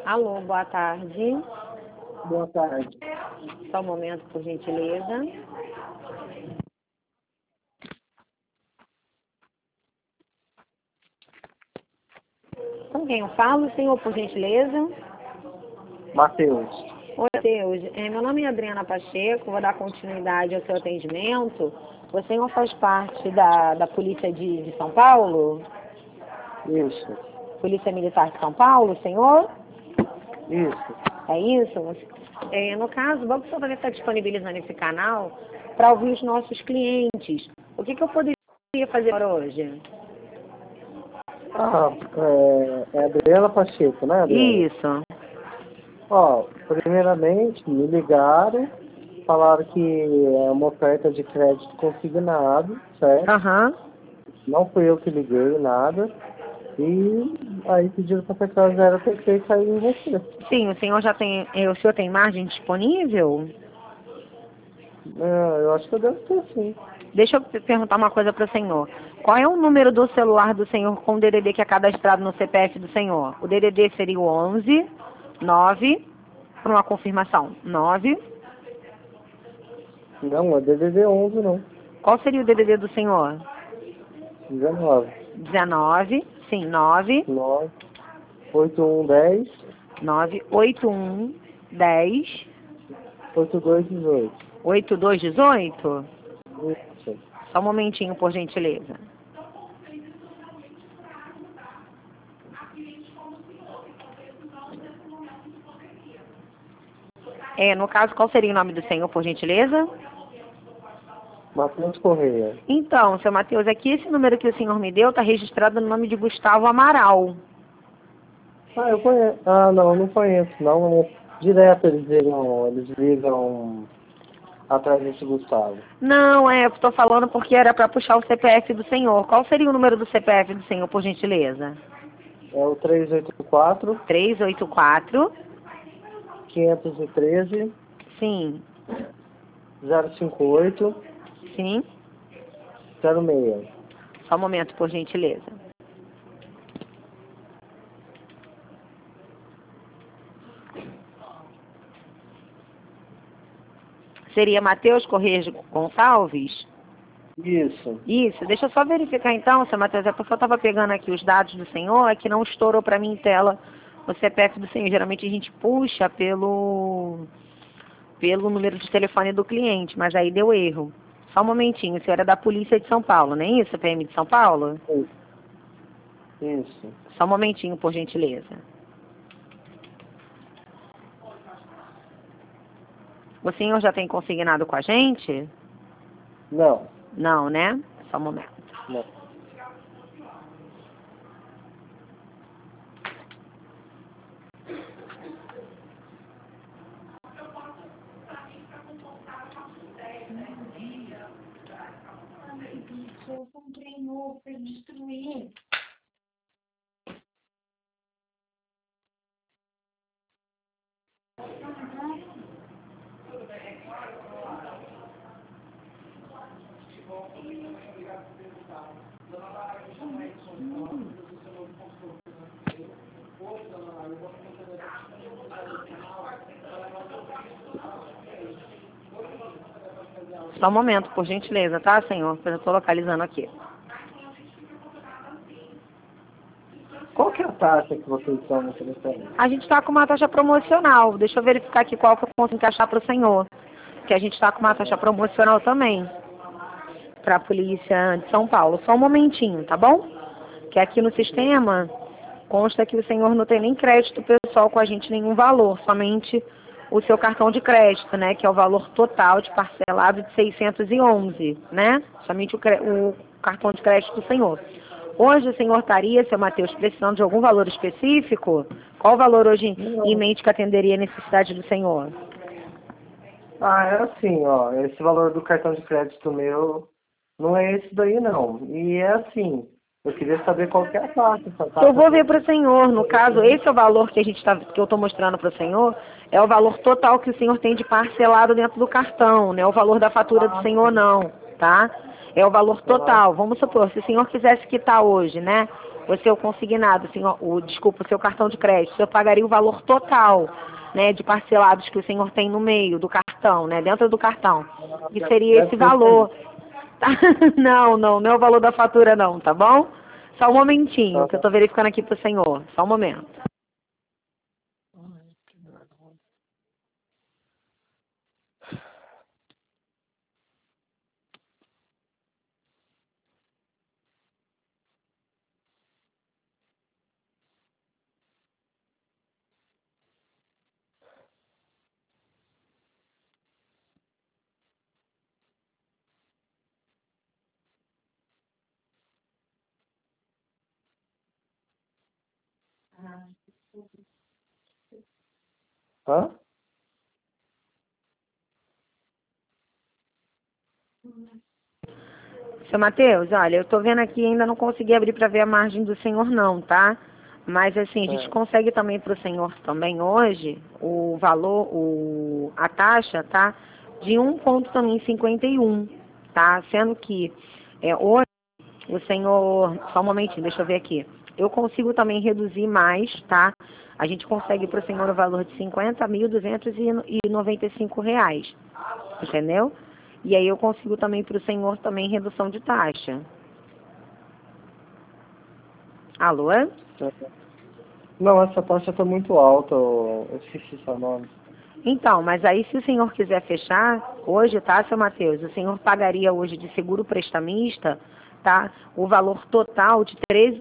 Alô, boa tarde. Boa tarde. Só um momento, por gentileza. Com quem eu falo, senhor, por gentileza? Matheus. Oi, Matheus. Meu nome é Adriana Pacheco, vou dar continuidade ao seu atendimento. O senhor faz parte da Polícia de São Paulo? Isso. Polícia Militar de São Paulo, senhor? Isso. É isso? No caso, o Banco Santander está disponibilizando esse canal para ouvir os nossos clientes. O que eu poderia fazer para hoje? É Adriana Pacheco, né, Adriana? Isso. Ó, primeiramente, me ligaram, falaram que é uma oferta de crédito consignado, certo? Aham. Não fui eu que liguei, nada. E aí pediram para apertar 0 PT e cair em você. Sim, o senhor tem margem disponível? Eu acho que eu devo ter, sim. Deixa eu perguntar uma coisa para o senhor. Qual é o número do celular do senhor com o DDD que é cadastrado no CPF do senhor? O DDD seria o 11 9, para uma confirmação, 9. Não, é DDD 11, não. Qual seria o DDD do senhor? 19. 19, sim, 9, 9, 8110, 981 10 8218. 8218? Isso. Só um momentinho, por gentileza. No caso, qual seria o nome do senhor, por gentileza? Matheus Correia. Então, seu Matheus, aqui esse número que o senhor me deu está registrado no nome de Gustavo Amaral. Eu conheço. Não conheço, não. Direto eles ligam atrás desse Gustavo. Não, estou falando porque era para puxar o CPF do senhor. Qual seria o número do CPF do senhor, por gentileza? É o 384 384, 513 sim, 058 sim. 06. Só um momento, por gentileza. Seria Matheus Correia Gonçalves? Isso. Isso, deixa eu só verificar então, seu Matheus, é porque eu estava pegando aqui os dados do senhor, é que não estourou para mim em tela o CPF do senhor. Geralmente a gente puxa pelo número de telefone do cliente, mas aí deu erro. Só um momentinho, o senhor é da Polícia de São Paulo, não é isso, PM de São Paulo? Isso. Só um momentinho, por gentileza. O senhor já tem consignado com a gente? Não. Não, né? Só um momento. Não. Eu comprei novo para destruir. Só um momento, por gentileza, tá, senhor? Eu estou localizando aqui. Qual que é a taxa que vocês estão no telefone? A gente está com uma taxa promocional. Deixa eu verificar aqui qual que eu posso encaixar para o senhor. Que a gente está com uma taxa promocional também. Para a Polícia de São Paulo. Só um momentinho, tá bom? Que aqui no sistema consta que o senhor não tem nem crédito pessoal com a gente, nenhum valor. Somente o seu cartão de crédito, né? Que é o valor total de parcelado de 611, né? Somente o cartão de crédito do senhor. Hoje o senhor estaria, seu Matheus, precisando de algum valor específico? Qual o valor hoje em mente que atenderia a necessidade do senhor? É assim, ó. Esse valor do cartão de crédito meu não é esse daí, não. E é assim. Eu queria saber qual que é a taxa. Eu vou ver para o senhor. No caso, esse é o valor que que eu estou mostrando para o senhor. É o valor total que o senhor tem de parcelado dentro do cartão, né? O valor da fatura do senhor não, tá? É o valor total. Vamos supor, se o senhor quisesse quitar hoje, né? o seu consignado, assim, desculpa, o seu cartão de crédito, o senhor pagaria o valor total, né, de parcelados que o senhor tem no meio do cartão, né, dentro do cartão. E seria esse valor. Tá? Não é o valor da fatura não, tá bom? Só um momentinho, que eu tô verificando aqui pro senhor. Só um momento. Hã? Seu Matheus, olha, eu tô vendo aqui, ainda não consegui abrir para ver a margem do senhor não, tá? Mas assim, a gente consegue também para o senhor também hoje o valor, a taxa, tá? De 1,51, tá? Sendo que hoje o senhor, só um momentinho, deixa eu ver aqui. Eu consigo também reduzir mais, tá? A gente consegue para o senhor o valor de R$ 50.295, entendeu? E aí eu consigo também para o senhor também redução de taxa. Alô? Não, essa taxa está muito alta, eu esqueci seu nome. Então, mas aí se o senhor quiser fechar, hoje, tá, seu Matheus? O senhor pagaria hoje de seguro prestamista, tá? O valor total de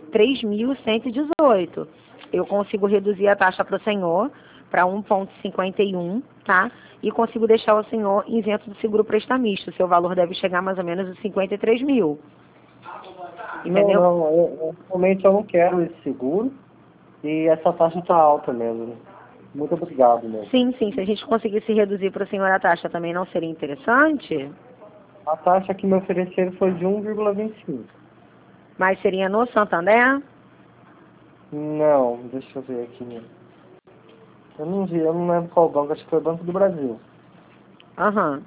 3.118. Eu consigo reduzir a taxa para o senhor para 1,51, tá? E consigo deixar o senhor isento do seguro prestamista. O seu valor deve chegar mais ou menos a 53 mil. Entendeu? Não, realmente eu não quero esse seguro e essa taxa está alta mesmo. Muito obrigado mesmo. Sim, se a gente conseguisse reduzir para o senhor a taxa também não seria interessante? A taxa que me ofereceram foi de 1,25. Mas seria no Santander? Não, deixa eu ver aqui. Eu não vi, eu não lembro qual banco, acho que foi o Banco do Brasil. Aham.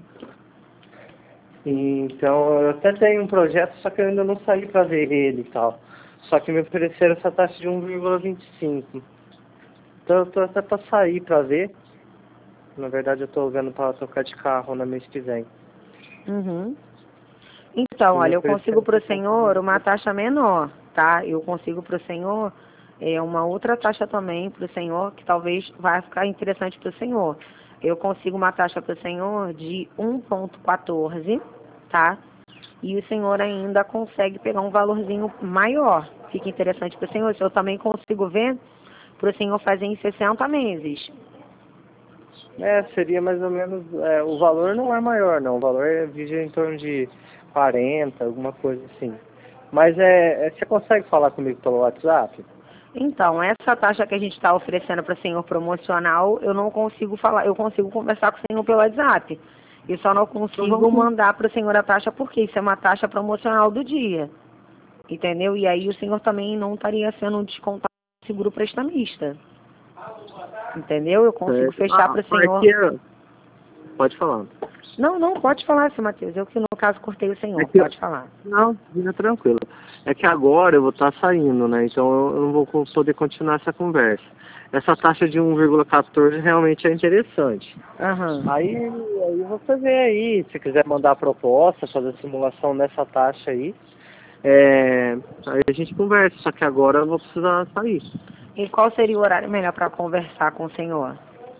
Então, eu até tenho um projeto, só que eu ainda não saí para ver ele e tal. Só que me ofereceram essa taxa de 1,25. Então, eu tô até para sair para ver. Na verdade, eu tô vendo para trocar de carro no mês que vem. Uhum. Então, olha, eu consigo para o senhor uma taxa menor, tá? Eu consigo para o senhor uma outra taxa também para o senhor, que talvez vai ficar interessante para o senhor. Eu consigo uma taxa para o senhor de 1,14, tá? E o senhor ainda consegue pegar um valorzinho maior. Fica interessante para o senhor. Eu também consigo ver para o senhor fazer em 60 meses. Seria mais ou menos, o valor não é maior não, o valor vive em torno de 40, alguma coisa assim. Mas você consegue falar comigo pelo WhatsApp? Então, essa taxa que a gente está oferecendo para o senhor promocional, eu não consigo falar, eu consigo conversar com o senhor pelo WhatsApp. Eu só não consigo mandar para o senhor a taxa porque isso é uma taxa promocional do dia. Entendeu? E aí o senhor também não estaria sendo descontado do seguro prestamista. Entendeu? Eu consigo fechar para o senhor. Pode falar. Não, pode falar, seu Matheus. Eu que no caso cortei o senhor, pode falar. Não, fica tranquilo. É que agora eu vou estar saindo, né? Então eu não vou poder continuar essa conversa. Essa taxa de 1,14 realmente é interessante. Aham. Aí você vê aí, se quiser mandar a proposta, fazer simulação nessa taxa aí, aí a gente conversa, só que agora eu vou precisar sair. E qual seria o horário melhor para conversar com o senhor?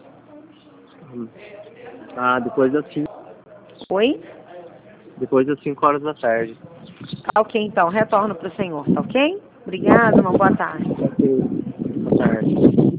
Depois das 5. Oi? Depois das 5 horas da tarde. Tá ok, então. Retorno para o senhor, tá ok? Obrigada, uma boa tarde. Ok. Boa tarde.